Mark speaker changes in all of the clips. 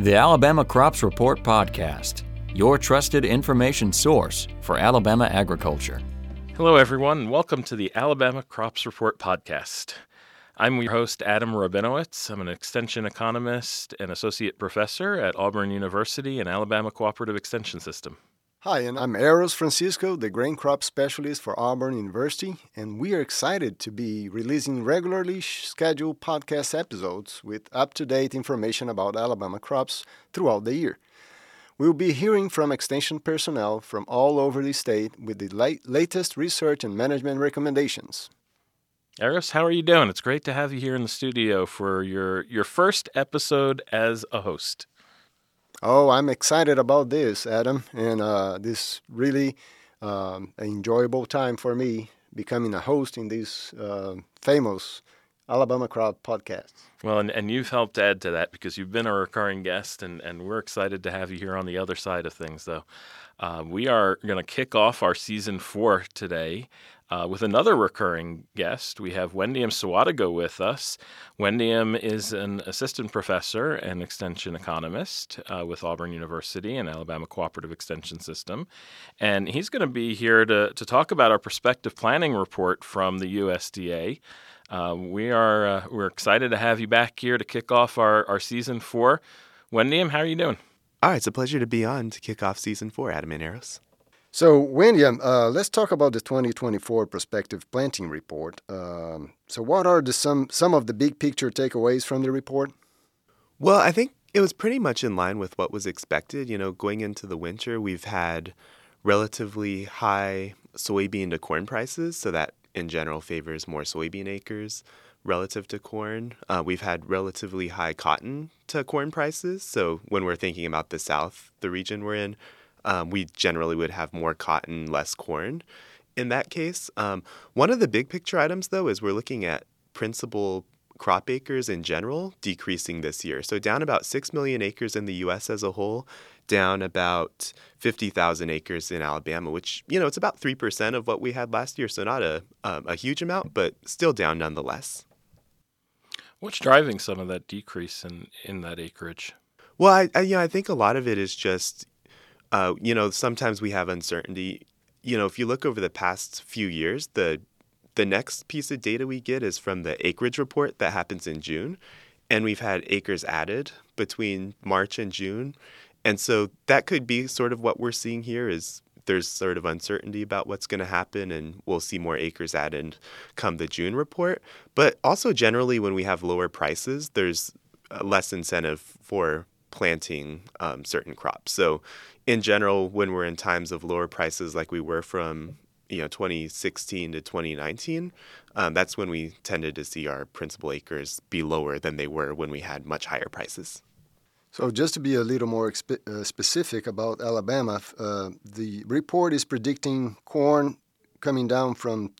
Speaker 1: The Alabama Crops Report Podcast, your trusted information source for Alabama agriculture.
Speaker 2: Hello, everyone, and welcome to the Alabama Crops Report Podcast. I'm your host, Adam Rabinowitz. I'm an extension economist and associate professor at Auburn University and Alabama Cooperative Extension System.
Speaker 3: Hi, and I'm Eros Francisco, the grain crop specialist for Auburn University, and we are excited to be releasing regularly scheduled podcast episodes with up-to-date information about Alabama crops throughout the year. We'll be hearing from extension personnel from all over the state with the latest research and management recommendations.
Speaker 2: Eros, how are you doing? It's great to have you here in the studio for your first episode as a host.
Speaker 3: Oh, I'm excited about this, Adam, and this really enjoyable time for me becoming a host in this famous Alabama Crop podcast.
Speaker 2: Well, and you've helped add to that because you've been a recurring guest, and we're excited to have you here on the other side of things, though. We are going to kick off our Season 4 today with another recurring guest. We have Wendy M. Sawadago with us. Wendy M. is an assistant professor and extension economist with Auburn University and Alabama Cooperative Extension System. And he's going to be here to talk about our prospective planning report from the USDA. We're excited to have you back here to kick off our Season 4. Wendy M., how are you doing?
Speaker 4: All right, it's a pleasure to be on to kick off Season 4, Adam and Eros.
Speaker 3: So, Wendy, let's talk about the 2024 Prospective Planting Report. So what are some of the big picture takeaways from the report?
Speaker 4: Well, I think it was pretty much in line with what was expected. You know, going into the winter, we've had relatively high soybean to corn prices, so that in general favors more soybean acres relative to corn. We've had relatively high cotton to corn prices, so when we're thinking about the South, the region we're in, we generally would have more cotton, less corn. In that case, one of the big picture items, though, is we're looking at principal crop acres in general decreasing this year. So down about 6 million acres in the U.S. as a whole, down about 50,000 acres in Alabama, which, you know, it's about 3% of what we had last year. So not a huge amount, but still down nonetheless.
Speaker 2: What's driving some of that decrease in that acreage?
Speaker 4: Well, I think a lot of it is just, sometimes we have uncertainty. You know, if you look over the past few years, the next piece of data we get is from the acreage report that happens in June. And we've had acres added between March and June. And so that could be sort of what we're seeing here is there's sort of uncertainty about what's going to happen, and we'll see more acres added come the June report. But also generally when we have lower prices, there's less incentive for planting certain crops. So in general, when we're in times of lower prices like we were from 2016 to 2019, that's when we tended to see our principal acres be lower than they were when we had much higher prices.
Speaker 3: So just to be a little more specific about Alabama, the report is predicting corn coming down from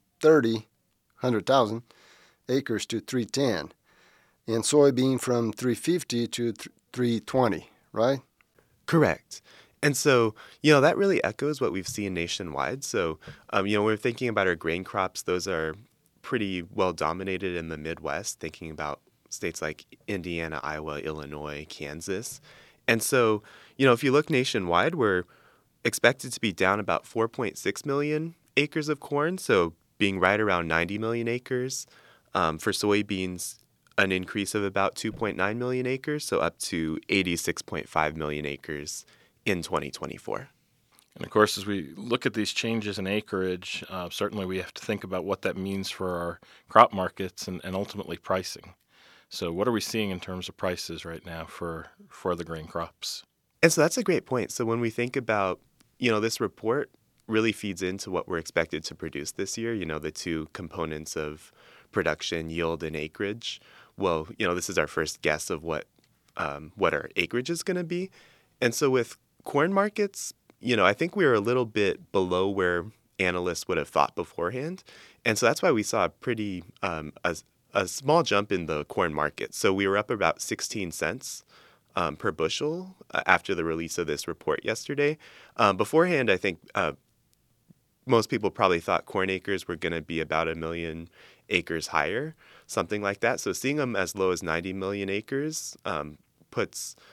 Speaker 3: 100,000 acres to 310, and soybean from 350 to 320, right?
Speaker 4: Correct. And so, that really echoes what we've seen nationwide. So, when we're thinking about our grain crops, those are pretty well dominated in the Midwest, thinking about states like Indiana, Iowa, Illinois, Kansas. And so, if you look nationwide, we're expected to be down about 4.6 million acres of corn, so being right around 90 million acres. For soybeans, an increase of about 2.9 million acres, so up to 86.5 million acres in 2024.
Speaker 2: And of course, as we look at these changes in acreage, certainly we have to think about what that means for our crop markets and ultimately pricing. So what are we seeing in terms of prices right now for the grain crops?
Speaker 4: And so that's a great point. So when we think about, this report really feeds into what we're expected to produce this year, the two components of production, yield and acreage. Well, this is our first guess of what our acreage is going to be. And so with corn markets, I think we were a little bit below where analysts would have thought beforehand. And so that's why we saw a pretty a small jump in the corn market. So we were up about 16 cents per bushel after the release of this report yesterday. Beforehand, I think most people probably thought corn acres were going to be about 1 million acres higher, something like that. So seeing them as low as 90 million acres puts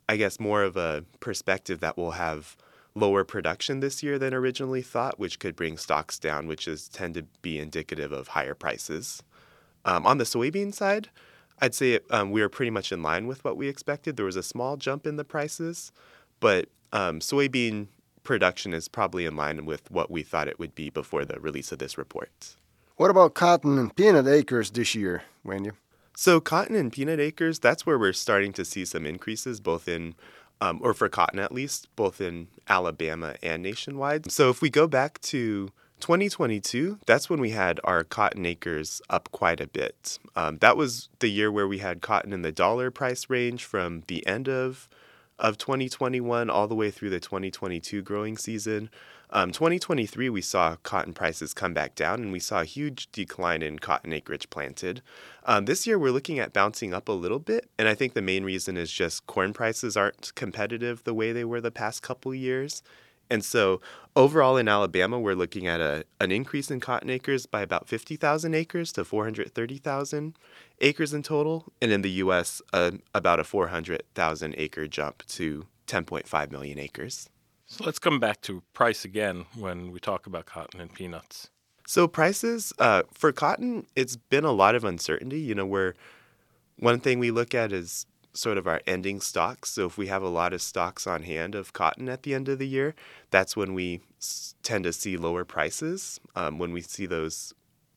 Speaker 4: I guess, more of a perspective that we'll have lower production this year than originally thought, which could bring stocks down, which tend to be indicative of higher prices. On the soybean side, I'd say we were pretty much in line with what we expected. There was a small jump in the prices, but soybean production is probably in line with what we thought it would be before the release of this report.
Speaker 3: What about cotton and peanut acres this year, Wendy?
Speaker 4: So cotton and peanut acres, that's where we're starting to see some increases, both in, or for cotton at least, both in Alabama and nationwide. So if we go back to 2022, that's when we had our cotton acres up quite a bit. That was the year where we had cotton in the dollar price range from the end of 2021 all the way through the 2022 growing season. 2023, we saw cotton prices come back down, and we saw a huge decline in cotton acreage planted. This year, we're looking at bouncing up a little bit, and I think the main reason is just corn prices aren't competitive the way they were the past couple years. And so overall in Alabama, we're looking at an increase in cotton acres by about 50,000 acres to 430,000 acres in total. And in the U.S., about a 400,000 acre jump to 10.5 million acres.
Speaker 2: So let's come back to price again when we talk about cotton and peanuts.
Speaker 4: So prices for cotton, it's been a lot of uncertainty. You know, one thing we look at is sort of our ending stocks. So if we have a lot of stocks on hand of cotton at the end of the year, that's when we tend to see lower prices. When we see those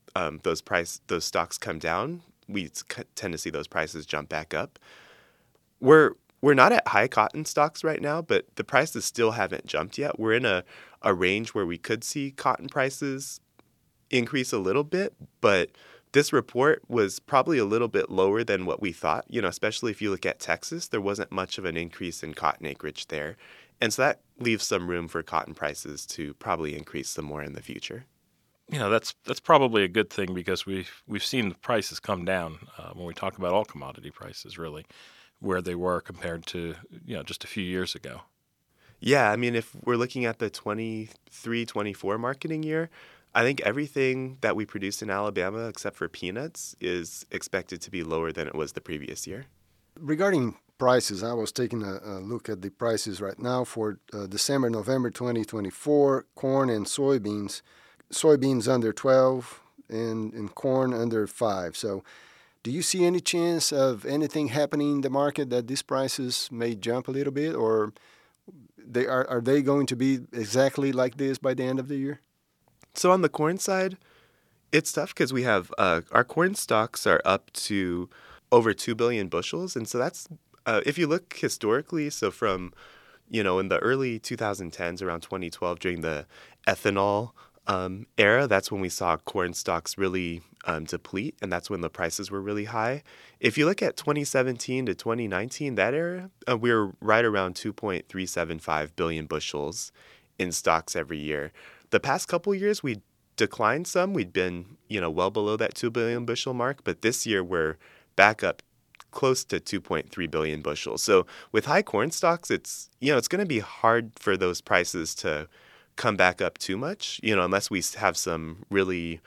Speaker 4: stocks come down, we tend to see those prices jump back up. We're not at high cotton stocks right now, but the prices still haven't jumped yet. We're in a range where we could see cotton prices increase a little bit, but this report was probably a little bit lower than what we thought, you know, especially if you look at Texas. There wasn't much of an increase in cotton acreage there. And so that leaves some room for cotton prices to probably increase some more in the future.
Speaker 2: You know, that's probably a good thing because we've seen the prices come down when we talk about all commodity prices, really, where they were compared to, you know, just a few years ago.
Speaker 4: Yeah, I mean, if we're looking at the 23-24 marketing year, I think everything that we produce in Alabama, except for peanuts, is expected to be lower than it was the previous year.
Speaker 3: Regarding prices, I was taking a look at the prices right now for November 2024, corn and soybeans. Soybeans under 12 and corn under 5. So do you see any chance of anything happening in the market that these prices may jump a little bit, or are they going to be exactly like this by the end of the year?
Speaker 4: So on the corn side, it's tough because we have our corn stocks are up to over 2 billion bushels. And so that's, if you look historically, so from, you know, in the early 2010s, around 2012, during the ethanol era, that's when we saw corn stocks really deplete, and that's when the prices were really high. If you look at 2017 to 2019, that era, we were right around 2.375 billion bushels in stocks every year. The past couple years, we declined some. We'd been, you know, well below that 2 billion bushel mark, but this year we're back up close to 2.3 billion bushels. So with high corn stocks, it's going to be hard for those prices to come back up too much, you know, unless we have some really,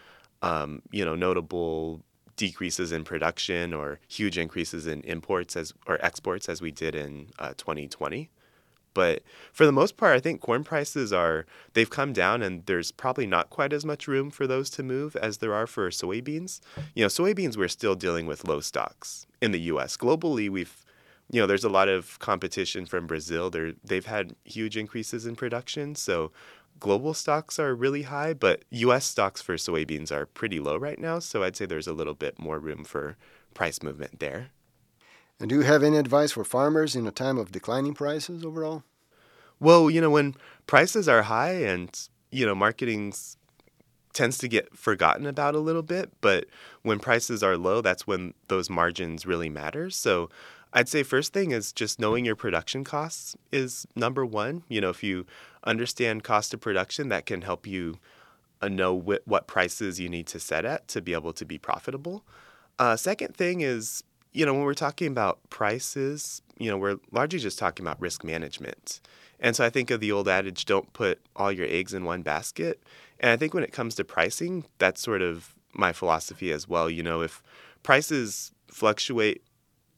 Speaker 4: notable decreases in production or huge increases in imports or exports as we did in 2020. But for the most part, I think corn prices they've come down, and there's probably not quite as much room for those to move as there are for soybeans. You know, soybeans, we're still dealing with low stocks in the U.S. Globally, there's a lot of competition from Brazil. They've had huge increases in production. So global stocks are really high, but U.S. stocks for soybeans are pretty low right now. So I'd say there's a little bit more room for price movement there.
Speaker 3: And do you have any advice for farmers in a time of declining prices overall?
Speaker 4: Well, you know, when prices are high and, you know, marketing tends to get forgotten about a little bit, but when prices are low, that's when those margins really matter. So I'd say first thing is just knowing your production costs is number one. You know, if you understand cost of production, that can help you know what prices you need to set at to be able to be profitable. Second thing is, you know, when we're talking about prices, you know, we're largely just talking about risk management. And so I think of the old adage, don't put all your eggs in one basket. And I think when it comes to pricing, that's sort of my philosophy as well. You know, if prices fluctuate,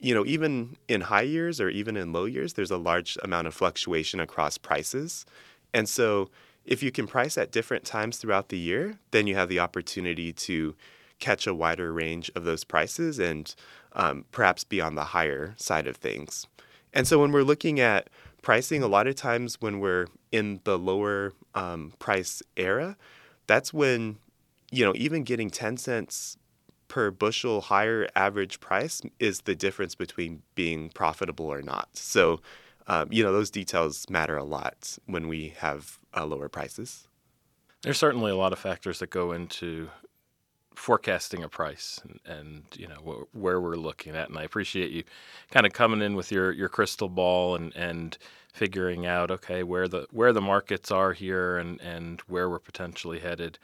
Speaker 4: even in high years or even in low years, there's a large amount of fluctuation across prices. And so if you can price at different times throughout the year, then you have the opportunity to catch a wider range of those prices and perhaps be on the higher side of things. And so when we're looking at pricing, a lot of times when we're in the lower price era, that's when, even getting 10 cents per bushel higher average price is the difference between being profitable or not. So, those details matter a lot when we have lower prices.
Speaker 2: There's certainly a lot of factors that go into forecasting a price and where we're looking at. And I appreciate you kind of coming in with your crystal ball and figuring out, okay, where the markets are here and where we're potentially headed.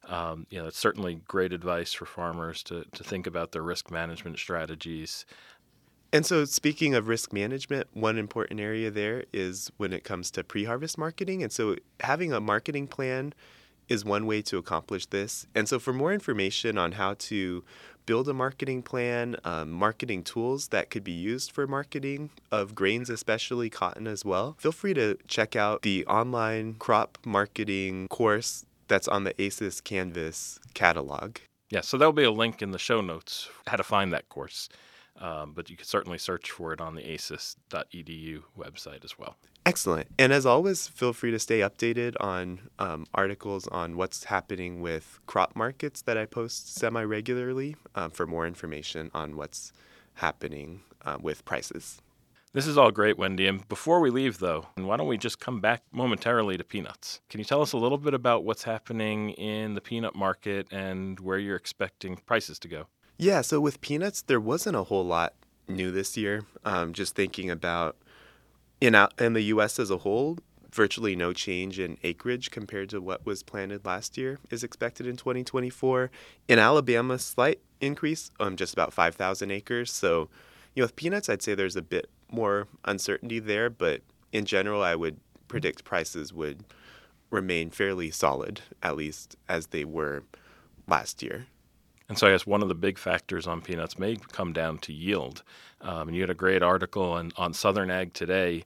Speaker 2: It's certainly great advice for farmers to think about their risk management strategies.
Speaker 4: And so speaking of risk management, one important area there is when it comes to pre-harvest marketing. And so having a marketing plan is one way to accomplish this. And so for more information on how to build a marketing plan, marketing tools that could be used for marketing of grains, especially cotton as well, feel free to check out the online crop marketing course that's on the ACES Canvas catalog.
Speaker 2: Yeah, so there'll be a link in the show notes how to find that course. But you can certainly search for it on the aces.edu website as well.
Speaker 4: Excellent. And as always, feel free to stay updated on articles on what's happening with crop markets that I post semi-regularly for more information on what's happening with prices.
Speaker 2: This is all great, Wendy. And before we leave, though, why don't we just come back momentarily to peanuts? Can you tell us a little bit about what's happening in the peanut market and where you're expecting prices to go?
Speaker 4: Yeah, so with peanuts, there wasn't a whole lot new this year. Just thinking about in the U.S. as a whole, virtually no change in acreage compared to what was planted last year is expected in 2024. In Alabama, slight increase, just about 5,000 acres. So, with peanuts, I'd say there's a bit more uncertainty there, but in general, I would predict prices would remain fairly solid, at least as they were last year.
Speaker 2: And so I guess one of the big factors on peanuts may come down to yield. And you had a great article on Southern Ag Today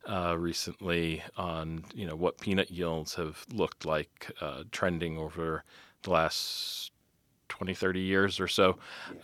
Speaker 2: recently on what peanut yields have looked like trending over the last 20, 30 years or so.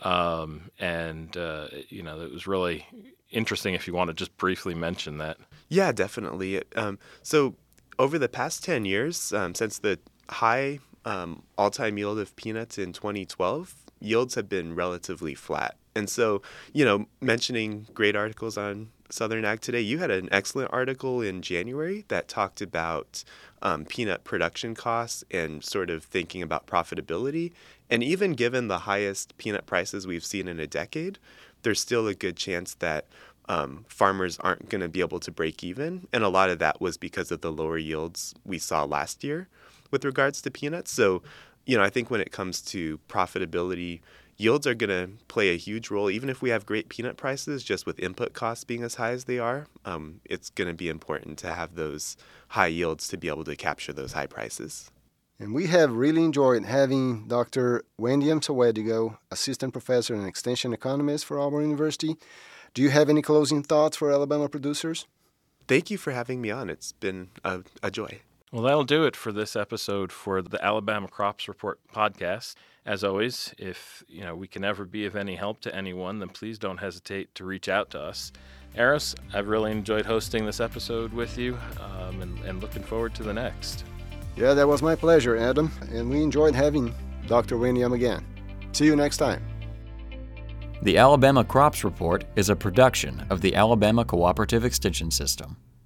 Speaker 2: It was really interesting if you want to just briefly mention that.
Speaker 4: Yeah, definitely. So over the past 10 years, since the high all-time yield of peanuts in 2012, yields have been relatively flat. And so, mentioning great articles on Southern Ag Today, you had an excellent article in January that talked about peanut production costs and sort of thinking about profitability. And even given the highest peanut prices we've seen in a decade, there's still a good chance that farmers aren't going to be able to break even. And a lot of that was because of the lower yields we saw last year with regards to peanuts. So, I think when it comes to profitability, yields are going to play a huge role. Even if we have great peanut prices, just with input costs being as high as they are, it's going to be important to have those high yields to be able to capture those high prices.
Speaker 3: And we have really enjoyed having Dr. Wendy M. Sawedigo, Assistant Professor and Extension Economist for Auburn University. Do you have any closing thoughts for Alabama producers?
Speaker 4: Thank you for having me on. It's been a joy.
Speaker 2: Well, that'll do it for this episode for the Alabama Crops Report podcast. As always, if we can ever be of any help to anyone, then please don't hesitate to reach out to us. Eros, I've really enjoyed hosting this episode with you and looking forward to the next.
Speaker 3: Yeah, that was my pleasure, Adam, and we enjoyed having Dr. Wendy M. again. See you next time.
Speaker 1: The Alabama Crops Report is a production of the Alabama Cooperative Extension System.